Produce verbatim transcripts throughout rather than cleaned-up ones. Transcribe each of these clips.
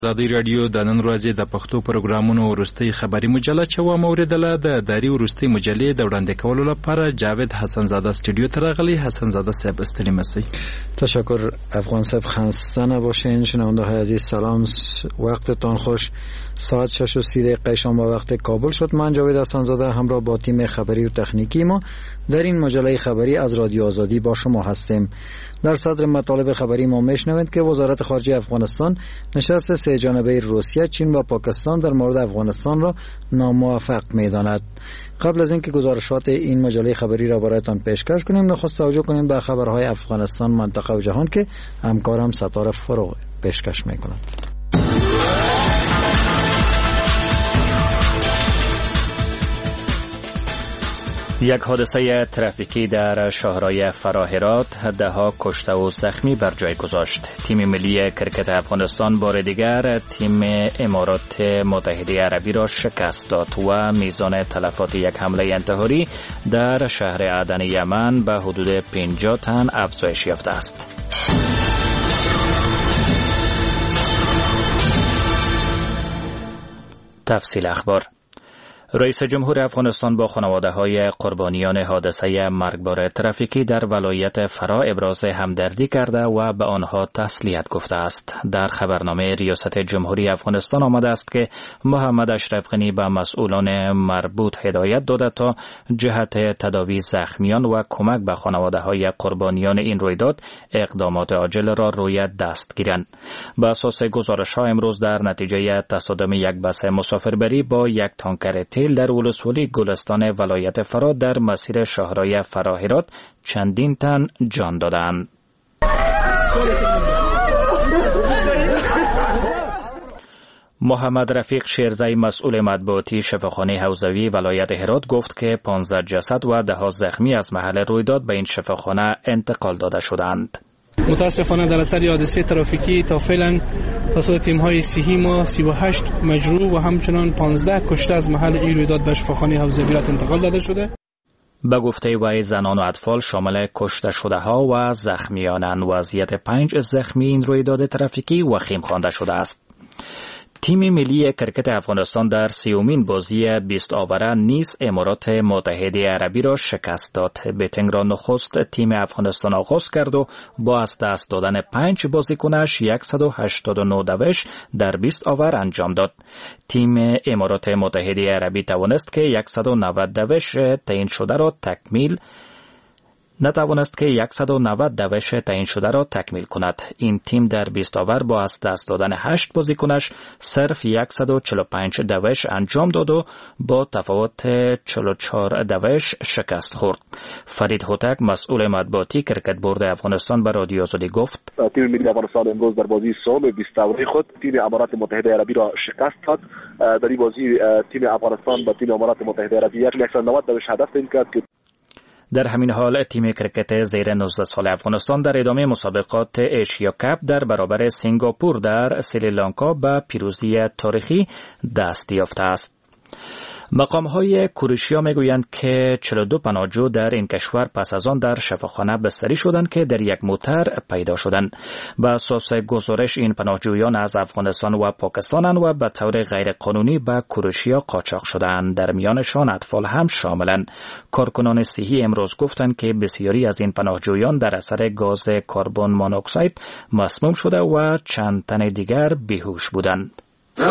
ازادي رادیو د نن ورځې د پښتو پروګرامونو وروستۍ خبري مجله چې و موریدله د داری وروستۍ مجلې د وړاندې کولو لپاره جاوید حسن زاده استودیو ته راغلی. حسن زاده صاحب استړي مسی. تشکر افغان صاحب. خسته نباشین شنونده های عزیز. سلام، وقتتان خوش. ساعت شش و سی دقیقه شام به وقت کابل شد. من جاوید حسن زاده همراه با تیم خبری و تکنیکی ما در این مجله خبری از رادیو آزادی با شما هستیم. در صدر مطالب خبری ما میشنوید که وزارت خارجه افغانستان نشست سه جانبه روسیه، چین و پاکستان در مورد افغانستان را ناموفق می‌داند. قبل از اینکه گزارشات این مجله خبری را برایتان پیشکش کنیم، نخست توجه کنیم به خبرهای افغانستان، منطقه و جهان که همکارم ستاره فروغ پیشکش می‌کند. یک حادثه ترافیکی در شاهراه فراهرات دهها کشته و زخمی بر جای گذاشت. تیم ملی کرکت افغانستان بار دیگر تیم امارات متحده عربی را شکست داد و میزان تلفات یک حمله انتحاری در شهر عدن یمن به حدود پنجاه تن افزایش یافته است. تفصیل اخبار. رئیس جمهور افغانستان با خانواده‌های قربانیان حادثه مرگبار ترافیکی در ولایت فرا ابراز همدردی کرده و به آنها تسلیت گفته است. در خبرنامه ریاست جمهوری افغانستان آمده است که محمد اشرف غنی به مسئولان مربوط هدایت داده تا جهت تداوی زخمیان و کمک به خانواده‌های قربانیان این رویداد اقدامات عاجل را روی دست گیرند. به اساس گزارش‌ها امروز در نتیجه تصادم یک بس مسافربری با یک تانکر در ولسوالی گلستان ولایت فرا در مسیر شاهراه فراهرات چندین تن جان دادند. محمد رفیق شیرزی مسئول مطبوعاتی شفاخانه حوزوی ولایت هرات گفت که پانزده جسد و ده زخمی از محل رویداد به این شفاخانه انتقال داده شدند. متاسفانه در اثر حادثه ترافیکی تا فعلا توسط تیم‌های صحی ما سی و هشت مجروح و همچنان پانزده کشته از محل این رویداد به شفاخانه حوزوی انتقال داده شده. به گفته وی زنان و اطفال شامل کشته شده ها و زخمیانند. وضعیت پنج زخمی این رویداد ترافیکی وخیم خوانده شده است. تیم ملی کرکت افغانستان در سیومین بازی بیست آوره نیز امارات متحده عربی را شکست داد. بیتینگ را نخست تیم افغانستان آغاز کرد و با از دست دادن پنج بازیکنش صد و هشتاد و نه دوش در بیست آور انجام داد. تیم امارات متحده عربی توانست که صد و نود دوش تعیین شده را تکمیل نتوانست که صد و نود دوش تعیین شده را تکمیل کند. این تیم در بیست آور با از دست دادن هشت بازیکنش صرف صد و چهل و پنج دوش انجام داد و با تفاوت چهل و چهار دوش شکست خورد. فرید هوتک مسئول مطبوعاتی کرکت بورد افغانستان به رادیو آزادی گفت: تیم ملی افغانستان امروز در بازی سوم بیست آوره خود تیم امارات متحده عربی را شکست داد. در این بازی تیم افغانستان با تیم امارات متحده عربی صد و نود دوش هدف تعیین کرد. در همین حال تیم کرکت زیر نوزده سال افغانستان در ادامه مسابقات ایشیا کاپ در برابر سنگاپور در سریلانکا به پیروزی تاریخی دست یافته است. مقام‌های کروشیا میگویند که چهل و دو پناهجو در این کشور پس از آن در شفاخانه بستری شدند که در یک موتر پیدا شدند. به اساس گزارش این پناهجویان از افغانستان و پاکستانند و به طور غیر قانونی به کروشیا قاچاق شدند. در میانشان اطفال هم شاملند. کارکنان صحی امروز گفتند که بسیاری از این پناهجویان در اثر گاز کربن مونوکساید مسموم شده و چند تن دیگر بیهوش بودند.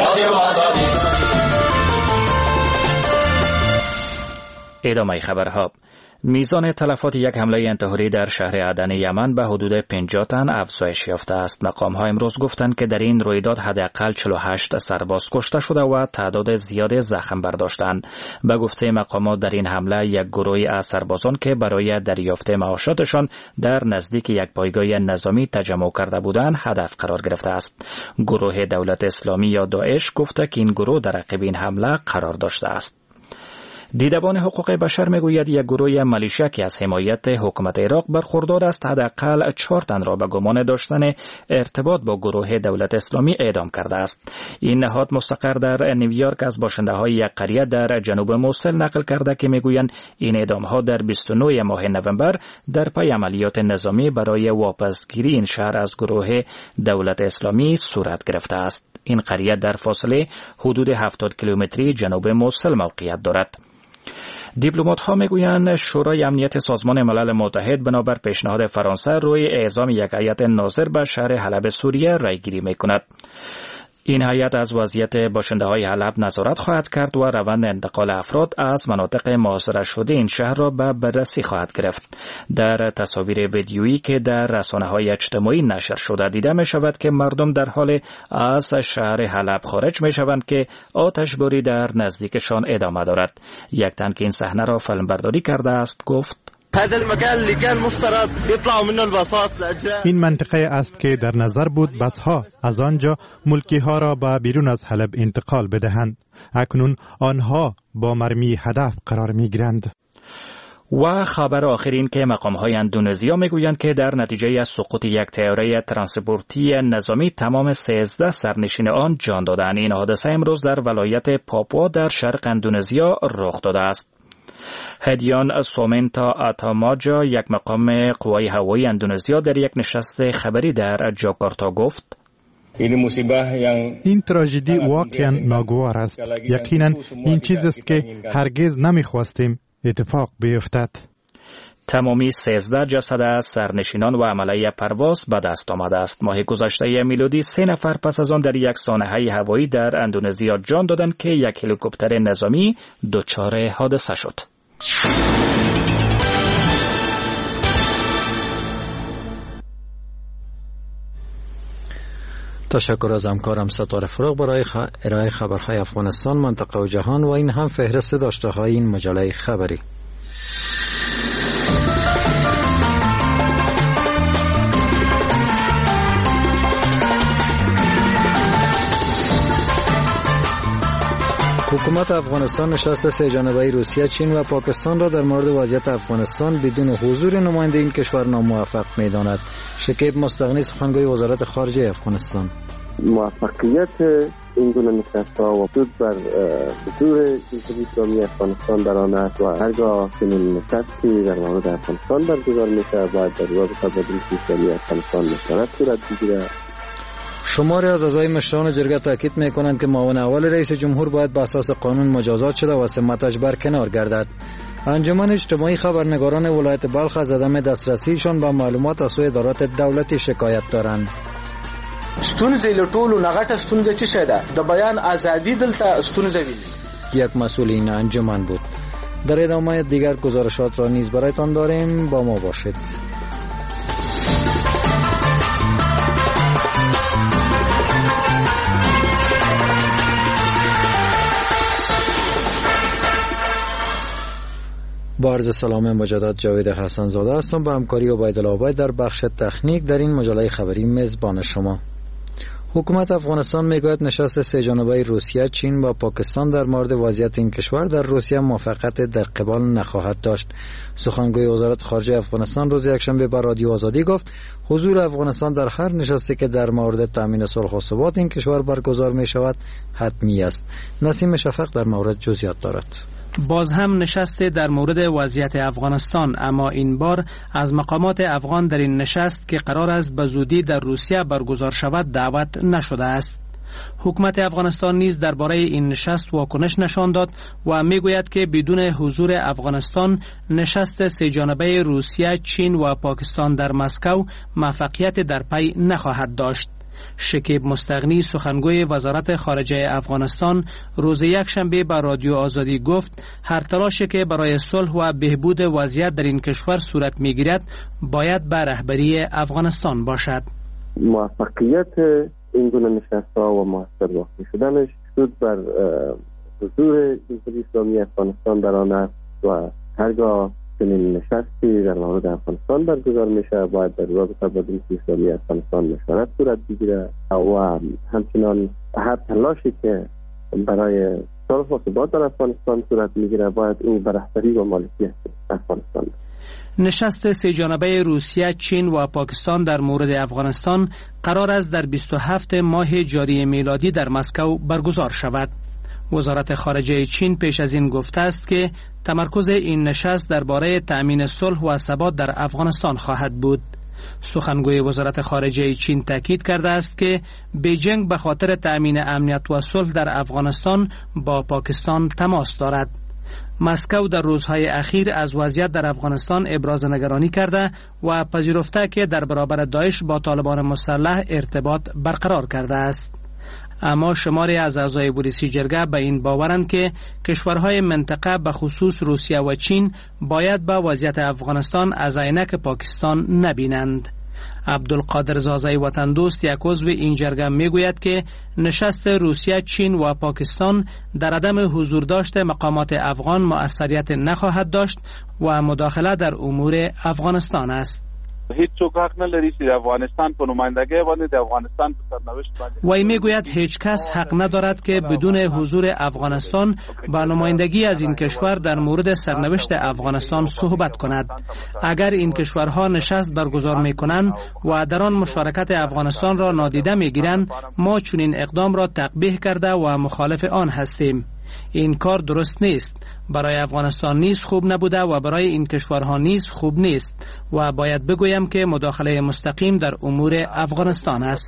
ادامه خبرها. میزان تلفات یک حمله انتحاری در شهر عدن یمن به حدود پنجاه تن افزایش یافته است. مقام‌ها امروز گفتند که در این رویداد حداقل چهل و هشت سرباز کشته شده و تعداد زیاد زخم برداشتند. به گفته مقامات در این حمله یک گروه از سربازان که برای دریافت معاشاتشان در نزدیک یک پایگاه نظامی تجمع کرده بودند هدف قرار گرفته است. گروه دولت اسلامی یا داعش گفته که این گروه در عقب این حمله قرار داشته است. دیدبان حقوق بشر میگوید یک گروه ملیشیا که از حمایت حکومت عراق برخوردار است حداقل چهار تن را به گمان داشتن ارتباط با گروه دولت اسلامی اعدام کرده است. این نهاد مستقر در نیویورک از باشنده‌های یک قریه در جنوب موصل نقل کرده که میگویند این اعدام‌ها در بیست و نه ماه نوامبر در پی عملیات نظامی برای واپسگیری این شهر از گروه دولت اسلامی صورت گرفته است. این قریه در فاصله حدود هفتاد کیلومتری جنوب موصل موقعیت دارد. دیپلمات ها میگویند شورای امنیت سازمان ملل متحد بنابر پیشنهاد فرانسه روی اعزام یک هیئت ناظر به شهر حلب سوریه رایگیری میکند. این هیئت از وضعیت باشنده‌های حلب نظارت خواهد کرد و روند انتقال افراد از مناطق محاصره شده این شهر را به بررسی خواهد گرفت. در تصاویر ویدیویی که در رسانه‌های اجتماعی نشر شده دیده می‌شود که مردم در حال از شهر حلب خارج می‌شوند که آتشباری در نزدیکشان ادامه دارد. یک تن که این صحنه را فیلمبرداری کرده است گفت: این منطقه است که در نظر بود بسها از آنجا ملکی ها را به بیرون از حلب انتقال بدهند. اکنون آنها با مرمی هدف قرار می گیرند. و خبر آخر این که مقام‌های اندونزیا میگویند که در نتیجه از سقوط یک طیاره ترانسپورتی نظامی تمام سیزده سرنشین آن جان دادند. این حادثه امروز در ولایت پاپوا در شرق اندونزیا رخ داده است. هدیان سومنتا آتاماجا یک مقام قوای هوایی اندونزیا در یک نشست خبری در جاکارتا گفت: این تراژدی واقعا ناگوار است. یقینا این چیز است که هرگز نمیخواستیم اتفاق بیفتد. تمامی سیزده جسد از سرنشینان و عمله پرواز به دست آمده است. ماه گذشته میلادی سه نفر پس از آن در یک سانحه هوایی در اندونزیا جان دادند که یک هلیکوپتر نظامی دچار حادثه شد. تشکر از همکارم ستاره فروغ برای خ... ارائه خبرهای افغانستان، منطقه و جهان و این هم فهرست داشته‌های این مجله خبری. حکومت افغانستان نشست سه جانبه روسیه، چین و پاکستان را در مورد وضعیت افغانستان بدون حضور نماینده این کشور ناموفق می‌داند. شکیب مستغنی، سخنگوی وزارت خارجه افغانستان: موفقیت این گونه نشست‌ها و حدود بر حضور جمهوری اسلامی افغانستان در آن است و هرگاه چنین نشستی در مورد افغانستان برگزار می‌شود باید در رابطه با جمهوری اسلامی افغانستان نظارت صورت بگیرد. شماری از اعضای مشران جرگه تاکید می‌کنند که معاون اول رئیس جمهور باید بر اساس قانون مجازات شده و سمتش برکنار گردد. انجمن اجتماعی خبرنگاران ولایت بلخ از عدم دسترسیشان به معلومات از سوی ادارات دولتی شکایت دارند. ستونزې له ټولو نه غټه ستونزه چې شه ده د بیان ازادي دلته ستونزه ویني. یک مسئول این انجمن بود. در ادامه دیگر گزارشات را نیز برایتان داریم، با ما باشید. با عرض سلام مجدد جاوید حسن زاده هستم، با همکاری عبیدالله عبید در بخش تکنیک در این مجله خبری میزبان شما. حکومت افغانستان میگوید نشست سه جانبه روسیه، چین و پاکستان در مورد وضعیت این کشور در روسیه موافقت در قبال نخواهد داشت. سخنگوی وزارت خارجه افغانستان روز یکشنبه به رادیو آزادی گفت حضور افغانستان در هر نشستی که در مورد تامین صلح و ثبات این کشور برگزار می شود حتمی است. نسیم شفق در مورد جزئیات دارد. باز هم نشست در مورد وضعیت افغانستان، اما این بار از مقامات افغان در این نشست که قرار است به زودی در روسیه برگزار شود دعوت نشده است. حکومت افغانستان نیز درباره این نشست واکنش نشان داد و میگوید که بدون حضور افغانستان نشست سه جانبه روسیه، چین و پاکستان در مسکو موفقیت در پی نخواهد داشت. شکیب مستغنی، سخنگوی وزارت خارجه افغانستان، روز یکشنبه به رادیو آزادی گفت هر تلاشی که برای صلح و بهبود وضعیت در این کشور صورت میگیرد باید به رهبری افغانستان باشد. موفقیت این گونه نشست‌ها و موثر واقع شدنش شد بر حضور جمهوری اسلامی افغانستان در آن است و هرگاه چنین نشستی در مورد افغانستان برگزار میشه باید در رابطه با جمهوری اسلامی افغانستان مشورت صورت بگیره و همچنان هر تلاشی که برای تصرف و ثبات در افغانستان صورت میگیره، باید این به رهبری و مالکیت افغانستان. نشست سه جانبه روسیه، چین و پاکستان در مورد افغانستان قرار است در بیست و هفتم ماه جاری میلادی در مسکو برگزار شود. وزارت خارجه چین پیش از این گفته است که تمرکز این نشست درباره تأمین صلح و ثبات در افغانستان خواهد بود. سخنگوی وزارت خارجه چین تاکید کرده است که بیجینگ به خاطر تأمین امنیت و صلح در افغانستان با پاکستان تماس دارد. مسکو در روزهای اخیر از وضعیت در افغانستان ابراز نگرانی کرده و پذیرفته که در برابر داعش با طالبان مسلح ارتباط برقرار کرده است. اما شماری از اعضای بولیسی جرگه به این باورند که کشورهای منطقه به خصوص روسیه و چین باید به وضعیت افغانستان از عینک پاکستان نبینند. عبدالقادر زازای وطن دوست یک عضو این جرگه میگوید که نشست روسیه، چین و پاکستان در عدم حضور داشته مقامات افغان مؤثریت نخواهد داشت و مداخله در امور افغانستان است. هیچ څوک حق نه لري چې د افغانستان په نمایندګۍ باندې د افغانستان په سرنوشت باندې وای میگوید هیچ کس حق ندارد که بدون حضور افغانستان با نمایندگی از این کشور در مورد سرنوشت افغانستان صحبت کند. اگر این کشورها نشست برگزار میکنند و در آن مشارکت افغانستان را نادیده میگیرند، ما چنین اقدام را تقبیح کرده و مخالف آن هستیم. این کار درست نیست. برای افغانستان نیز خوب نبوده و برای این کشورها نیز خوب نیست و باید بگویم که مداخله مستقیم در امور افغانستان است.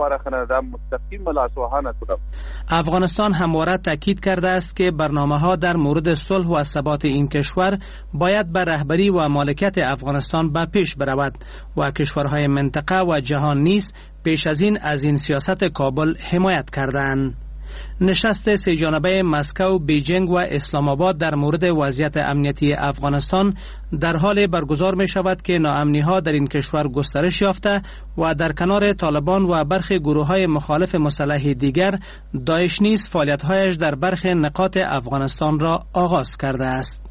افغانستان همواره تاکید کرده است که برنامه‌ها در مورد صلح و ثبات این کشور باید بر رهبری و مالکیت افغانستان به پیش برود و کشورهای منطقه و جهان نیز پیش از این از این سیاست کابل حمایت کردند. نشست سه جانبه مسکو، بیجینگ و اسلام آباد در مورد وضعیت امنیتی افغانستان در حال برگزار می شود که ناامنی ها در این کشور گسترش یافته و در کنار طالبان و برخی گروه های مخالف مسلح دیگر، داعش نیز فعالیت هایش در برخی نقاط افغانستان را آغاز کرده است.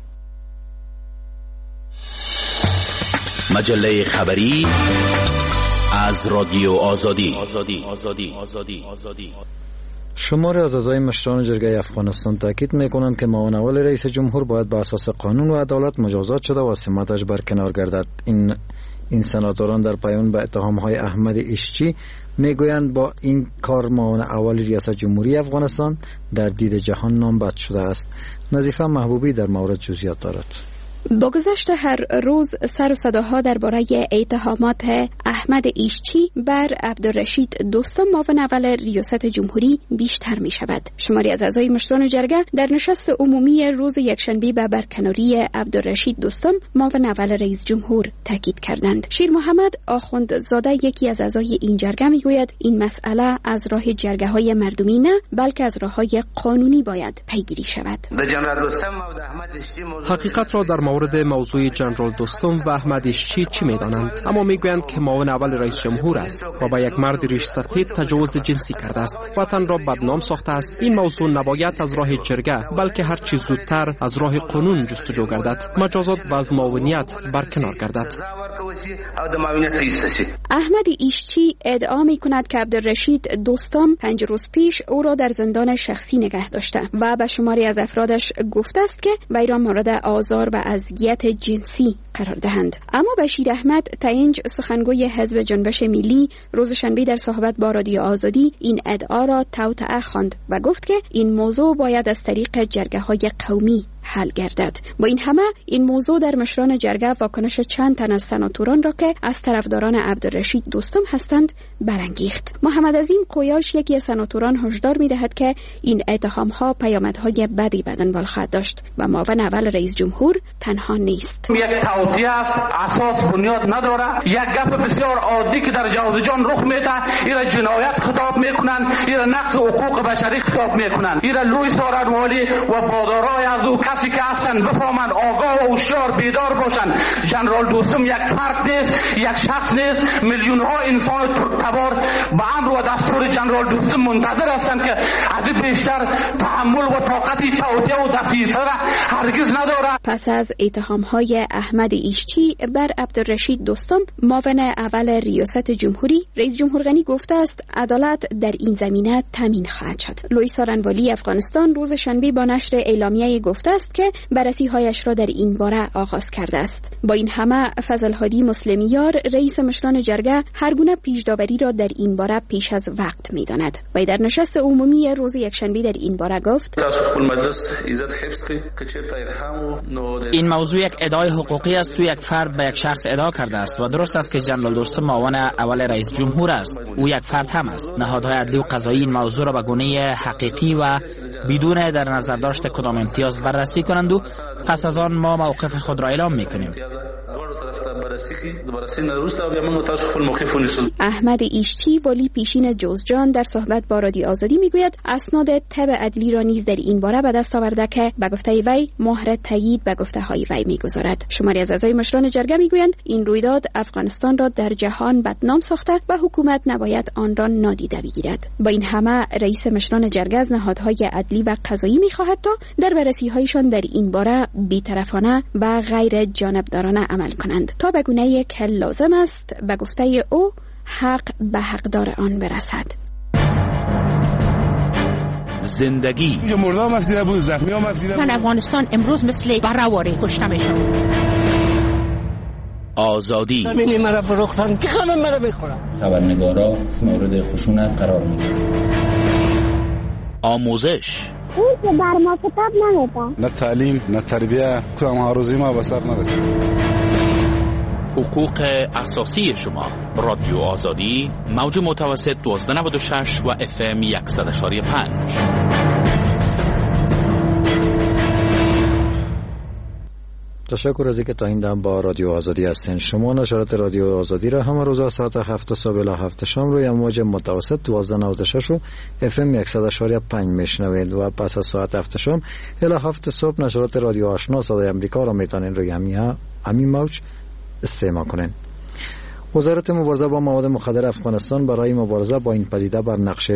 مجله خبری از رادیو آزادی. آزادی. آزادی. آزادی. آزادی. شماری از اعضای مشران جرگه افغانستان تاکید میکنند که معاون اول رئیس جمهور باید به اساس قانون و عدالت مجازات شده و سمتش برکنار گردد. این این سناتوران در پیام به اتهامهای احمد ایشچی میگویند با این کار معاون اول ریاست جمهوری افغانستان در دید جهان نامبد شده است. نظیفه محبوبی در مورد جزئیات دارد. با گذشت هر روز سر و صداها درباره اتهامات احمد ایشچی بر عبدالرشید دوستم معاون اول ریاست جمهوری بیشتر می شود. شماری از اعضای مشران جرگه در نشست عمومی روز یکشنبه به برکناری عبدالرشید دوستم معاون اول رئیس جمهور تاکید کردند. شیر محمد آخوندزاده یکی از اعضای این جرگه می گوید این مسئله از راه جرگه های مردمی نه بلکه از راه های قانونی باید پیگیری شود. حقیقت را در مورد موضوع جنرال دوستم و احمد ایشچی چی میدانند؟ اما میگویند که معاون اول رئیس جمهور است و با یک مرد ریش سفید تجاوز جنسی کرده است، وطن را بدنام ساخته است. این موضوع نباید از راه جرگه بلکه هر چیز زودتر از راه قانون جستجو گردد، مجازات و از معاونیت برکنار گردد. احمد ایشچی ادعا می کند که عبدالرشید دوستم پنج روز پیش او را در زندان شخصی نگه داشته و به شماری از افرادش گفته است که وی را مورد آزار و اذیت جنسی قرار دهند. اما بشیر احمد تنج سخنگوی حزب جنبش ملی روز شنبه در صحبت با رادیو آزادی این ادعا را توطئه خواند و گفت که این موضوع باید از طریق جرگه های قومی حل گردد. با این همه این موضوع در مشران جرگه واکنش چند تن از سناتوران را که از طرفداران عبدالرشید دوستم هستند برانگیخت. محمد عظیم قویاش یکی از سناتوران هشدار می‌دهد که این اتهام‌ها پیامدهای بدی به دنبال خواهد داشت و معاون اول رئیس جمهور تنها نیست. یک توطئه است، اساس بنیاد نداره. یک گپ بسیار عادی که در جوزجان رخ میده، ایرا جنایت خطاب میکنن، ایرا نقض حقوق بشری خطاب میکنن، ایرا لوی سارنوالی و بادارای از او کسی که هستن بفهمند، آگاه و هوشیار بیدار باشند. جنرال دوستم یک فرد نیست، یک شخص نیست، میلیون ها انسان تبار به امر و دستور جنرال دوستم منتظر هستند که از این بیشتر تحمل و طاقتی توطئه و دسیسه را هرگز ندارند. پس از اتهام‌های احمد ایشچی بر عبدالرشید دوستم، معاون اول ریاست جمهوری، رئیس جمهور غنی گفته است عدالت در این زمینه تامین خواهد شد. لوی سارنوالی افغانستان روز شنبه با نشر اعلامیه گفته است که بررسی‌هایش را در این باره آغاز کرده است. با این همه فضل هادی مسلمیار، رئیس مشران جرگه، هر گونه پیش‌داوری را در این باره پیش از وقت می‌داند. و در نشست عمومی روز یکشنبه در این باره گفت: این موضوع یک ادعای حقوقی است تو یک فرد به یک شخص ادعا کرده است و درست است که جنرال دوستم معاون اول رئیس جمهور است. او یک فرد هم است. نهادهای عدلی و قضایی این موضوع را به گونه حقیقی و بدون در نظر داشت کدام امتیاز بررسی کنند و پس از آن ما موقف خود را اعلام میکنیم. احمد ایشچی والی پیشین جوزجان در صحبت با رادیو آزادی میگوید اسناد تبع عدلی را نیز در این باره به دست آورده که به گفته وی مهر تایید به گفته های وی میگذارد. شماری از اعضای مشران جرگه میگویند این رویداد افغانستان را در جهان بدنام ساخته و حکومت نباید آن را نادیده بگیرد. با این همه رئیس مشران جرگه از نهادهای عدلی و قضایی میخواهد تا در بررسی‌هایشان در این باره بی‌طرفانه و غیر جانبدارانه عمل کنند تا به گونه‌ای که لازم است به گفته او حق به حقدار آن برسد. زندگی مردم مسئله بود، زخمی هم مسئله بود. زن افغانستان امروز مثل برهواری کشته میشن. آزادی همینی مرا فروختن که همه مرا بخورن. خبرنگارا مورد خشونت قرار میگیرن. آموزش اون که بر ما کتاب نمیده، نه تعلیم نه تربیه، کدام هاروزی ما به سر نرسید. حقوق اساسی شما. رادیو آزادی، موج متوسط دوازده نود و شش و اف ام صد و پنج. تشکر از اینکه تا این دم با رادیو آزادی هستین. شما نشرات رادیو آزادی را همه روزها ساعت هفت صبح الی هفت شام روی موج متوسط دوازده نود و شش و اف ام صد و پنج میشنوید و پس از ساعت هفت شام الی هفت صبح نشرات رادیو آشنا صدای امریکا را میتونین روی همین همین موج استماع کنین. وزارت مبارزه با مواد مخدر افغانستان برای مبارزه با این پدیده بر نقش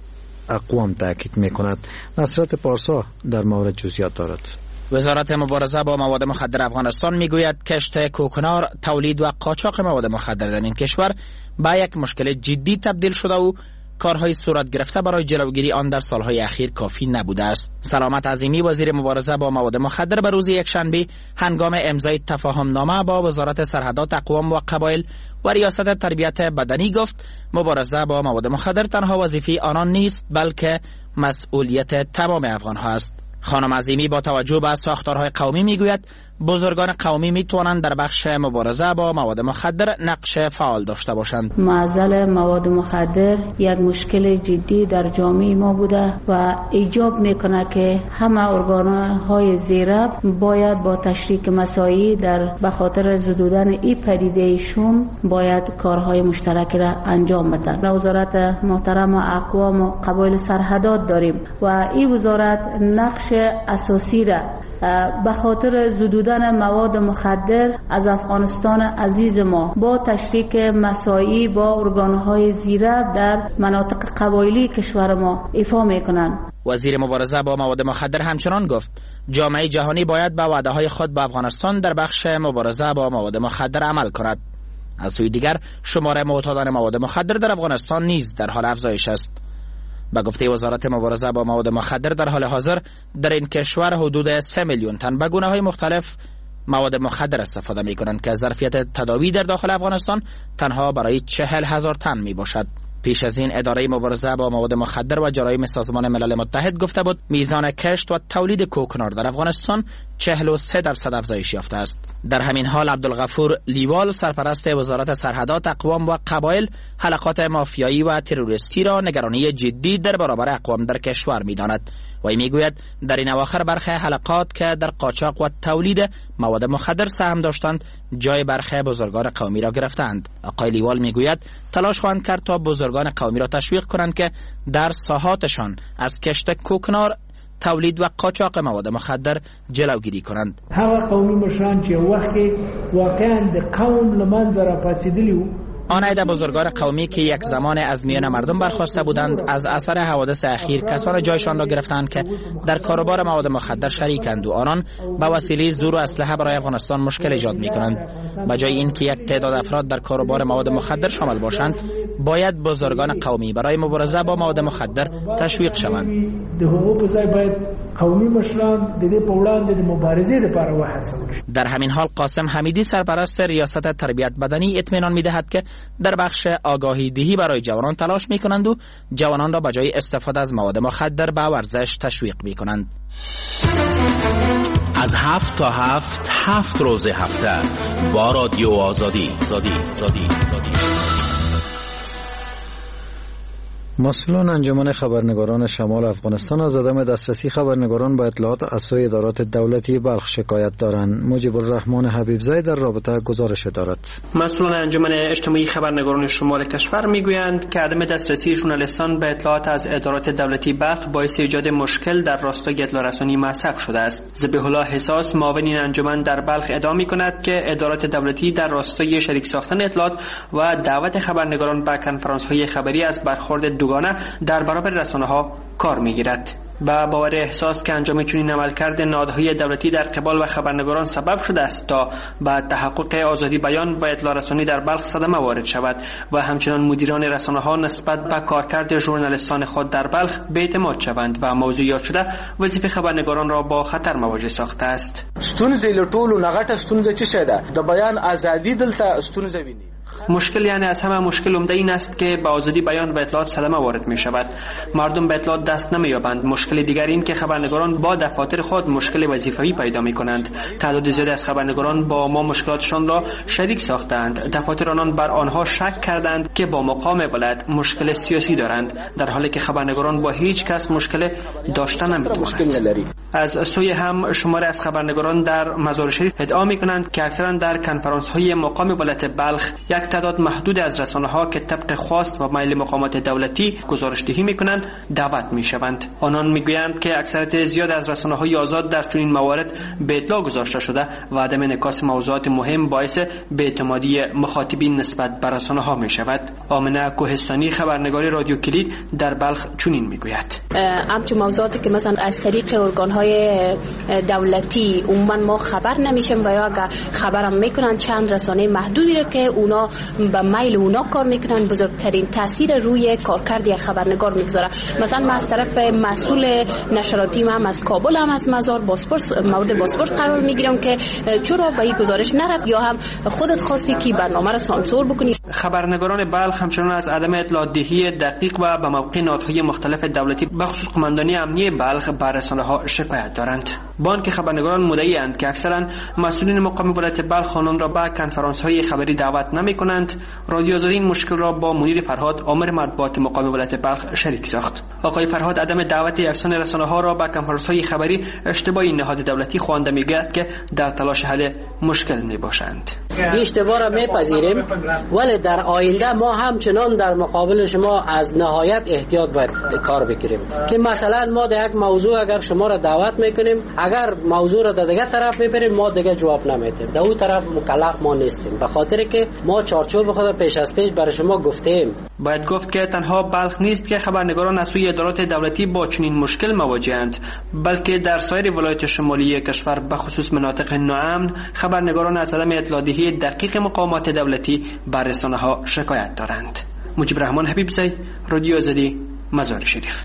اقوام تاکید میکند. نصرت پارسا در مورد جزئیات دارد. وزارت مبارزه با مواد مخدر افغانستان میگوید کشت کوکنار، تولید و قاچاق مواد مخدر در این کشور به یک مشکل جدی تبدیل شده و کارهای صورت گرفته برای جلوگیری آن در سالهای اخیر کافی نبوده است. سلامت عظیمی وزیر مبارزه با مواد مخدر به روز یکشنبه هنگام امضای تفاهم نامه با وزارت سرحدات اقوام و قبایل و ریاست تربیت بدنی گفت مبارزه با مواد مخدر تنها وظیفه آنان نیست بلکه مسئولیت تمام افغان‌ها است. خانم عظیمی با توجه به ساختارهای قومی میگوید بزرگان قومی میتوانند در بخش مبارزه با مواد مخدر نقش فعال داشته باشند. معضل مواد مخدر یک مشکل جدی در جامعه ما بوده و ایجاب میکنه که همه ارگانهای زیرب باید با تشریک مساعی در به خاطر زدودن این پدیده شوم باید کارهای مشترک را انجام بدن. وزارت محترم اقوام و قبایل سرحدات داریم و این وزارت نقش اساسی را به خاطر زدودن مواد مخدر از افغانستان عزیز ما با تشریک مساعی با ارگانهای زیرب در مناطق قبایلی کشور ما ایفا میکنند. وزیر مبارزه با مواد مخدر همچنان گفت جامعه جهانی باید به وعده‌های خود به افغانستان در بخش مبارزه با مواد مخدر عمل کند. از سوی دیگر شمار معتادان مواد مخدر در افغانستان نیز در حال افزایش است. به گفته وزارت مبارزه با مواد مخدر در حال حاضر در این کشور حدود سه میلیون تن به گونه‌های مختلف مواد مخدر استفاده می کنند که ظرفیت تداوی در داخل افغانستان تنها برای چهل هزار تن می باشد. پیش از این اداره مبارزه با مواد مخدر و جرایم سازمان ملل متحد گفته بود میزان کشت و تولید کوکنار در افغانستان چهل و سه درصد افزایش یافته است. در همین حال عبدالغفور لیوال سرپرست وزارت سرحدات اقوام و قبایل حلقات مافیایی و تروریستی را نگرانی جدی در برابر اقوام در کشور می‌داند. و میگوید در این اواخر برخی حلقات که در قاچاق و تولید مواد مخدر سهم داشتند جای برخی بزرگان قومی را گرفتند. آقای لیوال میگوید تلاش خواهند کرد تا بزرگان قومی را تشویق کنند که در ساحاتشان از کشت کوکنار تولید و قاچاق مواد مخدر جلوگیری کنند. هغه قومي مشران چې وخت واقعا د قوم لمنځه پاتېدلی وو، آن عده بزرگان قومی که یک زمان از میان مردم برخاسته بودند از اثر حوادث اخیر کسان جایشان را گرفتند که در کاروبار مواد مخدر شریکند و آنان به وسیله زور و اسلحه برای افغانستان مشکل ایجاد می‌کنند. به جای اینکه یک تعداد افراد در کاروبار مواد مخدر شامل باشند، باید بزرگان قومی برای مبارزه با مواد مخدر تشویق شوند. د حقوق ځای باید قومي مشران د دې په وړاندې د مبارزې لپاره وهڅول. در همین حال قاسم حمیدی سرپرست ریاست تربیت بدنی اطمینان می‌دهد که در بخش آگاهی دهی برای جوانان تلاش می‌کنند و جوانان را به جای استفاده از مواد مخدر به ورزش تشویق می‌کنند. از هفت تا هفت هفت روز هفته با رادیو آزادی زادی زادی زادی. مسئولان انجمن خبرنگاران شمال افغانستان از عدم دسترسی خبرنگاران به اطلاعات از سوی ادارات دولتی بلخ شکایت دارند. مجیب الرحمن حبیبزی در رابطه گزارش دارد. مسئولان انجمن اجتماعی خبرنگاران شمال کشور میگویند که عدم دسترسی ژورنالیستان به اطلاعات از ادارات دولتی بلخ باعث ایجاد مشکل در راستای اطلاع رسانی مصرف شده است. ذبیح الله حساس معاون این انجمن در بلخ ادعا می‌کند که ادارات دولتی در راستای شریک ساختن اطلاعات و دعوت خبرنگاران به کنفرانس‌های خبری از برخورد در برابر رسانه‌ها کار می‌گیرد. با باور احساس که انجام چنین عملکرد نهادهای دولتی در قبال و خبرنگاران سبب شده است تا به تحقق آزادی بیان و اطلاع رسانی در بلخ صدمه وارد شود و همچنان مدیران رسانه‌ها نسبت به کارکرد ژورنالیستان خود در بلخ بی‌اعتماد شوند و موضوع یاد شده وظیفه خبرنگاران را با خطر مواجه ساخته است. ستونزې له ټولو نغټه ستونزه چې شته د بیان ازادي دلته ستونزه ویني. مشکل یعنی از همه مشکل عمده این است که به آزادی بیان و اطلاعات صدمه وارد می شود. مردم به اطلاعات دست نمی یابند. مشکل دیگر این که خبرنگاران با دفاتر خود مشکل وظیفوی پیدا می کنند. تعداد زیادی از خبرنگاران با ما مشکلاتشان را شریک ساختند. دفاتر آنان بر آنها شک کردند که با مقام ولایت مشکل سیاسی دارند، در حالی که خبرنگاران با هیچ کس مشکل داشتن نمی توانند. از سوی هم شماره از خبرنگاران در مزار شریف ادعا می کنند که اکثرا در کنفرانس های مقام ولایت بلخ یک تعداد محدود از رسانه‌ها که طبق خواست و میل مقامات دولتی گزارش دهی می‌کنند دعوت می‌شوند. آنان می‌گویند که اکثریت زیاد از رسانه‌های آزاد در چنین موارد به اطلاع گذاشته شده و عدم انعکاس موضوعات مهم باعث بی‌اعتمادی مخاطبین نسبت به رسانه‌ها می‌شود. آمنه کوهستانی خبرنگار رادیو کلید در بلخ چنین می‌گوید: همچنین موضوعاتی که مثلا از طریق ارگان‌های دولتی عموما ما خبر نمی‌شیم و یا اگر خبرم می‌کنن چند رسانه محدودی را که اونا به میل اونا کار میکنن بزرگترین تاثیر روی کارکرد یک خبرنگار میگذاره. مثلا من از طرف مسئول نشراتی هم از کابل هم از مزار باسپورس مورد باسپورس قرار میگیرم که چرا به این گزارش نرفت یا هم خودت خواستی که برنامه را سانسور بکنی. خبرنگاران بلخ همچنان از عدم اطلاع دهی دقیق و به موقع نهادهای مختلف دولتی بخصوص قماندانی امنیه بلخ بر رسانه‌ها شکایت دارند. با آنکه خبرنگاران مدعی اند که اکثرا مسئولین مقام ولایت بلخ آنان را به کنفرانس‌های خبری دعوت نمی‌کنند، رادیو آزادی این مشکل را با مدیر فرهاد آمر مطبوعات مقام ولایت بلخ شریک ساخت. آقای فرهاد عدم دعوت یکسان رسانه‌ها را به کنفرانس‌های خبری اشتباهی نهاد دولتی خوانده می‌گوید که در تلاش حل مشکل می‌باشند. این اشتباه را می‌پذیریم، ولی در آینده ما همچنان در مقابل شما از نهایت احتیاط باید کار بگیریم که مثلا ما در یک موضوع اگر شما را دعوت می‌کنیم، اگر موضوع را در دیگه طرف می‌بریم ما دیگه جواب نمیدیم. در اون طرف مکلف ما نیستیم، به خاطر که ما چارچوب خود پیش از پیش برای شما گفتیم. باید گفت که تنها بلخ نیست که خبرنگاران از سوی ادارات دولتی با چنین مشکل مواجهند، بلکه در سایر ولایات شمالی کشور به خصوص مناطق ناامن خبرنگاران از عدم اطلاع دهی دقیق مقامات دولتی بر رسانه‌ها شکایت دارند. مجیب الرحمن حبیبزی، رادیو آزادی، مزار شریف.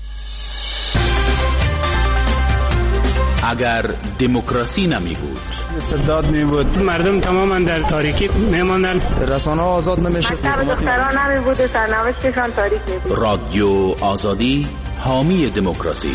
اگر دموکراسی نمی بود، استبداد می بود، مردم تماما در تاریکی می ماندند، رسانه آزاد نمیشد، دختران نمی بود و سرنوشتشان تاریک می بود. رادیو آزادی حامی دموکراسی.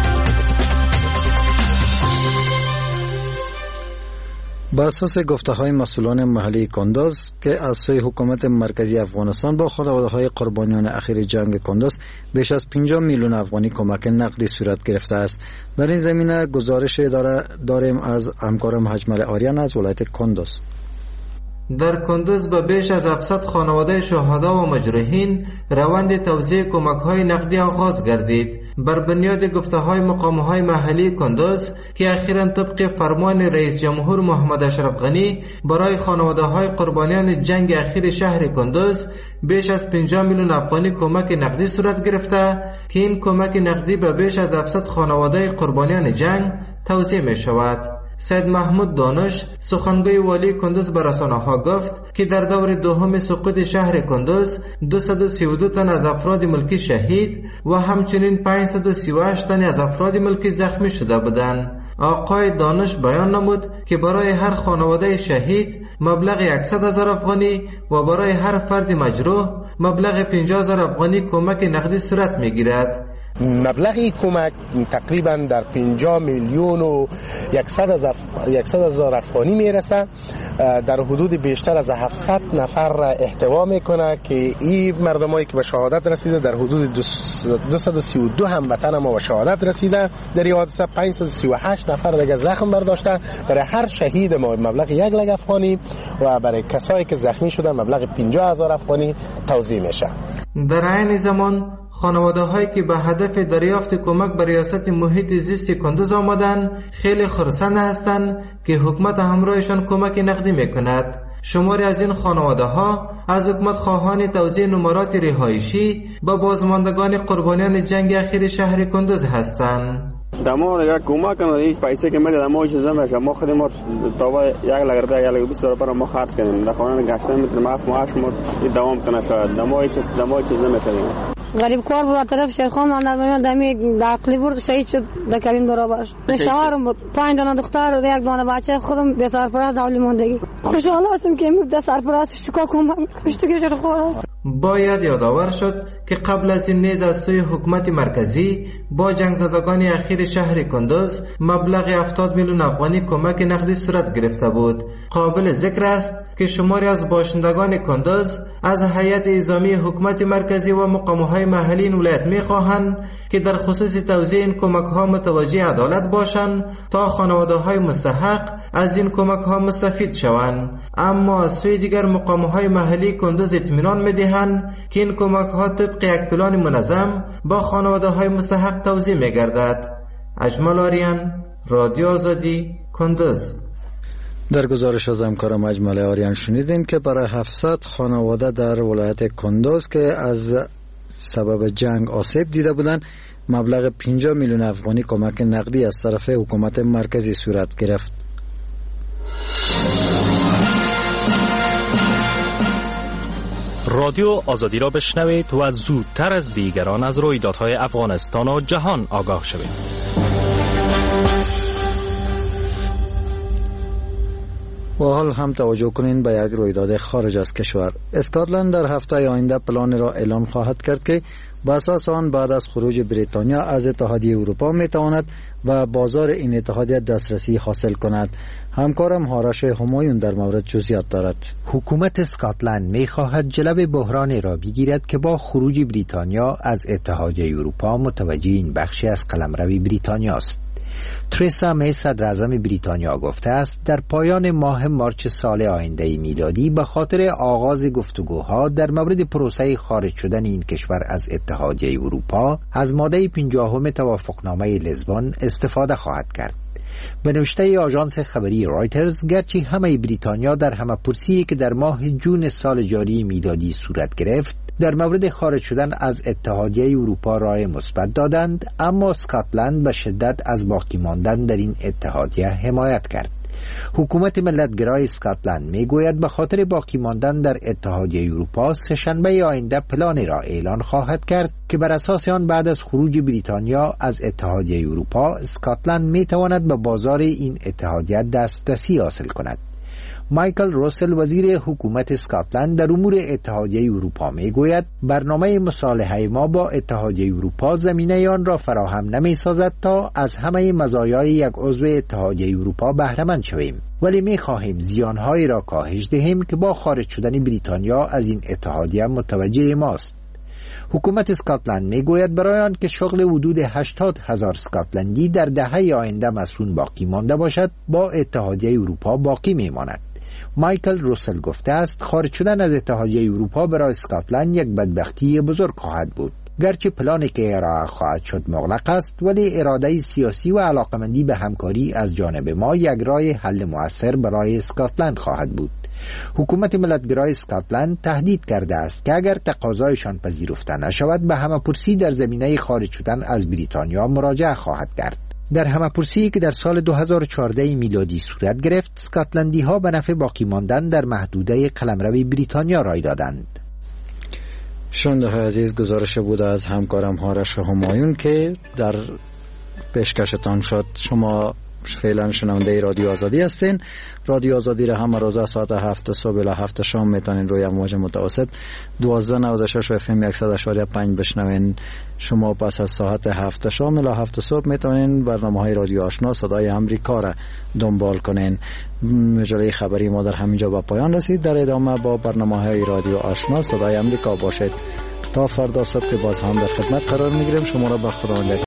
بر اساس گفته‌های مسئولان محلی کندوز که از سوی حکومت مرکزی افغانستان با خانواده‌های قربانیان اخیر جنگ کندوز بیش از پنجاه میلیون افغانی کمک نقدی صورت گرفته است. در این زمینه گزارش داره داریم از همکارم حجمل آریان از ولایت کندوز. در کندوز به بیش از هفتصد خانواده شهدا و مجروحین روند توزیع کمک‌های نقدی آغاز گردید. بر بنیاد گفته‌های مقام‌های محلی کندوز که اخیراً طبق فرمان رئیس جمهور محمد اشرف غنی برای خانواده‌های قربانیان جنگ اخیر شهر کندوز بیش از پنجاه میلیون افغانی کمک نقدی صورت گرفته که این کمک نقدی به بیش از هفتصد خانواده قربانیان جنگ توزیع می شود. سید محمود دانش سخنگوی والی کندوز به رسانه‌ها گفت که در دور دوم سقوط شهر کندوز دویست و سی و دو تن از افراد ملکی شهید و همچنین پانصد و سی و هشت تن از افراد ملکی زخمی شده بودند. آقای دانش بیان نمود که برای هر خانواده شهید مبلغ صد هزار افغانی و برای هر فرد مجروح مبلغ پنجاه هزار افغانی کمک نقدی صورت می‌گیرد. مبلغ کمک تقریبا در پنجاه میلیون و یکصد هزار افغانی میرسه. در حدود بیشتر از هفتصد نفر احتوا میکنه که این مردمایی که به شهادت رسیده در حدود دویست و سی و دو هموطن ما به شهادت رسیده. در این حادثه پانصد و سی و هشت نفر دیگه زخم برداشته. برای هر شهید ما مبلغ یک لک افغانی و برای کسایی که زخمی شدن مبلغ پنجاه هزار افغانی توزیع میشه. در عین زمان خانواده هایی که به هدف دریافت کمک به ریاست محیط زیست کندوز آمدن خیلی خرسند هستند که حکومت همراهشان کمک نقدی میکند. شماری از این خانواده ها از حکومت خواهان توزیع نمرات رهایشی به بازماندگان قربانیان جنگ اخیر شهر کندوز هستند. دما اگر کمک کنه این پیسه که میده دما چیزا میشه ما خودمون ما تا یک لک روپیه یک لک بیست روپیه ما خرج کنیم در خانه گشتن میتونه ما معاش ما دوام کنه شاید دما چیز دما چیزا میشه. غریب کار بود طرف شیرخان من در میان دمی عقلی برد شهید شد در کابین برابرش. شوهرم بود پنج دانه دختر و یک دانه بچه خودم به سرپرست اولی ماندگی. خوشحال هستم که امروز سرپرست شکا کمک کشته شده خورد. باید یادآور شد که قبل از این نیز از سوی حکومت مرکزی با جنگ زدگان اخیر شهر کندوز مبلغ هفتاد میلیون افغانی کمک نقدی صورت گرفته بود. قابل ذکر است که شماری از باشندگان کندوز از هیئت نظامی حکومت مرکزی و مقام‌های محلی این ولایت می‌خواهند که در خصوص توزیع این کمک‌ها متوجه عدالت باشند تا خانواده‌های مستحق از این کمک‌ها مستفید شوند. اما از سوی دیگر مقام‌های محلی کندوز اطمینان می‌دهند که این کمک‌ها طبق یک پلان منظم با خانواده‌های مستحق توزیع می‌گردد. اجمل آریان، رادیو آزادی، کندوز. در گزارش از همکارم اجمل آریان شنیدین که برای هفتصد خانواده در ولایت کندوز که از سبب جنگ آسیب دیده بودند مبلغ پنجاه میلیون افغانی کمک نقدی از طرف حکومت مرکزی صورت گرفت. رادیو آزادی را بشنوید و زودتر از دیگران از رویدادهای افغانستان و جهان آگاه شوید. و حال هم توجه کنین به یک رویداد خارج از کشور. اسکاتلند در هفته آینده پلان را اعلام خواهد کرد که با اساس آن بعد از خروج بریتانیا از اتحادیه اروپا می تواند و بازار این اتحادیه دسترسی حاصل کند. همکارم هارش همایون در مورد جزئیات دارد. حکومت اسکاتلند می خواهد جلب بحران را بگیرد که با خروج بریتانیا از اتحادیه اروپا متوجه این بخشی از قلمرو بریتانیا است. ترسا می صدر اعظم بریتانیا گفته است در پایان ماه مارچ سال آینده میلادی به خاطر آغاز گفتگوها در مورد پروسه خارج شدن این کشور از اتحادیه اروپا از ماده پنجاهم توافقنامه لیزبون استفاده خواهد کرد. به نوشته آژانس خبری رایترز گرچه همه بریتانیا در همه پرسی که در ماه جون سال جاری میلادی صورت گرفت در مورد خارج شدن از اتحادیه اروپا رای مثبت دادند، اما اسکاتلند به شدت از باقی ماندن در این اتحادیه حمایت کرد. حکومت ملتگرای اسکاتلند میگوید به خاطر باقی ماندن در اتحادیه اروپا سه‌شنبه آینده پلانی را اعلان خواهد کرد که بر اساس آن بعد از خروج بریتانیا از اتحادیه اروپا اسکاتلند میتواند به بازار این اتحادیه دسترسی حاصل کند. مایکل روسل وزیر حکومت اسکاتلند در امور اتحادیه اروپا میگوید برنامه مصالحه ما با اتحادیه اروپا زمینه آن را فراهم نمی سازد تا از همه مزایای یک عضو اتحادیه اروپا بهره مند شویم، ولی می خواهیم زیانهایی را کاهش دهیم که با خارج شدن بریتانیا از این اتحادیه متوجه ماست. حکومت اسکاتلند میگوید برای آن که شغل حدود هشتاد هزار اسکاتلندی در دهه آینده مسئول باقی مانده باشد با اتحادیه اروپا باقی میماند. مایکل روسل گفته است خارج شدن از اتحادیه اروپا برای اسکاتلند یک بدبختی بزرگ خواهد بود. گرچه پلانی که ارائه خواهد شد مغلق است، ولی اراده سیاسی و علاقمندی به همکاری از جانب ما یک راه حل مؤثر برای اسکاتلند خواهد بود. حکومت ملت‌گرای اسکاتلند تهدید کرده است که اگر تقاضایشان پذیرفته نشود به همه‌پرسی در زمینه خارج شدن از بریتانیا مراجعه خواهد کرد. در همه‌پرسی که در سال دو هزار و چهارده میلادی صورت گرفت، اسکاتلندی ها به نفع باقی ماندن در محدوده قلمرو بریتانیا رای دادند. شنونده های عزیز، گزارش بود از همکارم هارش همایون که در پیشکشتان شد. شما فعلا شنونده رادیو آزادی هستین. رادیو آزادی را هم روز ساعت هفت صبح الی هفت شام میتونین روی امواج متوسط دوازده نود و شش و اف ام صد و پنج بشنوین. شما پس از ساعت هفت شام الی هفت صبح میتونین برنامه‌های رادیو آشنا صدای آمریکا را دنبال کنین. مجله خبری ما در همینجا به پایان رسید. در ادامه با برنامه‌های رادیو آشنا صدای آمریکا باشید. تا فردا صبح که باز هم در خدمت قرار میگیریم. شما را به خدا